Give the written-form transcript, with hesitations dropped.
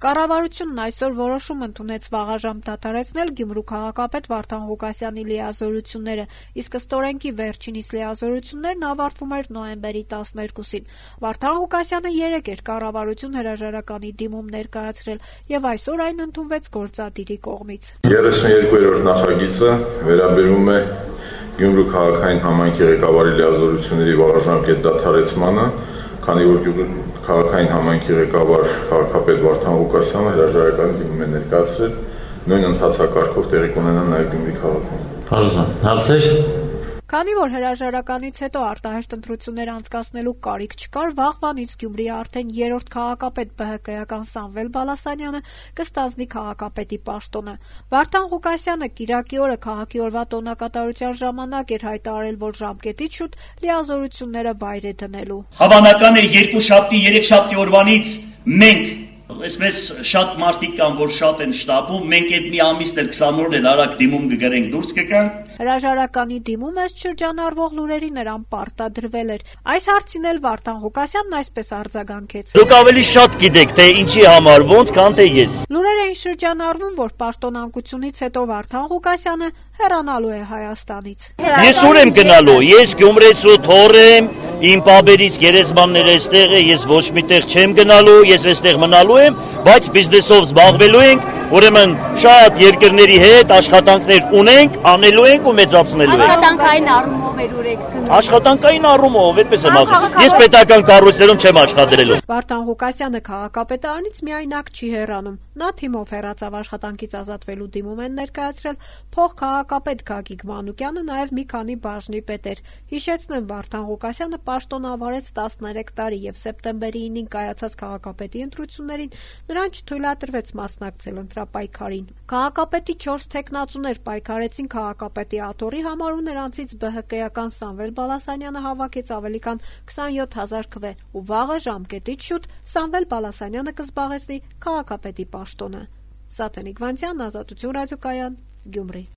Կառավարությունն այսօր որոշում ընդունեց վաղաժամ դադարեցնել Գյումրու քաղաքապետ Վարդան Ղուկասյանի լիազորությունները, իսկ ստորենքի վերջինիս լիազորություններն ավարտվում էր նոյեմբերի 12-ին։ Վարդան Ղուկասյանը երեկ էր կառավարություն հրաժարականի դիմում ներկայացրել եւ այսօր այն ընդունվեց գործադիրի կողմից։ 32-րդ նախագիծը վերաբերում է Գյումրու քաղաքային համայնքի ղեկավարի լիազորությունների վաղաժամկետ դադարեցմանը, քանի որ քաղաքային համայնքի ղեկավար քաղաքապետ Վարդան Ղուկասյանը հրաժարականի դիմում է ներկայացրել, նույն ընթացակարգով տեղի կունենա նաև Գյումրի քաղաքում։ Պարզան, հարցեր։ Քանի որ հրաժարականից հետո արտահերթ ընտրություններ անցկացնելու կարիք չկար, վաղվանից Գյումրիի արդեն երրորդ քաղաքապետ ԲՀԿ-ական Սամվել Բալասանյանը կստանձնի քաղաքապետի պաշտոնը։ Վարդան Ղուկասյանը կիրակի օրը քաղաքի օրվա տոնակատարության ժամանակ էր հայտարարել, որ ժամկետից շուտ լիազորությունները վայր է դնելու։ Հավանական է 2 շաբթի, 3 շաբթի օրվանից մենք Այսպես շատ մարդիկ կան, որ շատ են շտապում, մենք այդ մի ամիսն էլ 20-օրն էլ արագ դիմում կգրենք դուրս կգանք։ Հրաժարականի դիմում ըստ շրջանառվող լուրերի նրան պարտադրվել էր։ Այս հարցին էլ Վարդան Ղուկասյանն այսպես արձագանքեց. Դուք ավելի շատ գիտեք, թե ինչի համար, ոնց, քան թե ես։ Լուրեր էին շրջանառվում, որ պաշտոնանկությունից հետո Վարդան Ղուկասյանը հեռանալու է Հայաստանից։ Ես ուր եմ գնալու, ես գյումրեցու թոռ եմ, իմ պապերից գերեզմանները այստեղ է, ես ոչ միտեղ չեմ գնալու, ես այստեղ մնալու եմ, բայց բիզնեսով զբաղվելու ենք, ուրեմն շատ երկրների հետ աշխատանքներ ունենք, անելու ենք ու մեծացնելու ենք։ Աշխատանքային առումով ուր եք գնում։ Աշխատանքային առումով, այդպես եմ ասում։ Ես պետական կառույցներում չեմ աշխատելու։ Վարդան Ղուկասյանը քաղաքապետարանից միայնակ չի հեռանում։ Նա թիմով հեռացավ աշխատանքից ազատվելու դիմում են ներկայացրել փոխքաղաքապետ Գագիկ Մանուկյանը, նաև մի քանի բաժնի պետեր։ Հիշեցնեմ, Վարդան Ղուկասյանը պաշտոնավարեց 13 տարի եւ սեպտեմբերի 9-ին կայացած քաղաքապետի ընտրություններին նրան չթույլատրվեց մասնակցել ընտրապայքարին։ Քաղաքապետի 4 թեկնածուներ պայքարեցին քաղաքապետի աթոռի համար ու նրանցից ԲՀԿ-ական Սամվել Բալասանյանը հավաքեց ավելի քան 27000 քվե ու վաղը ժամկետից շուտ Սամվել Բալասանյանը կզբաղեցնի քաղաքապետի պաշտոնը։ Սաթենիկ Վանցյան, Ազատություն ռադիոկայան, Գյումրի։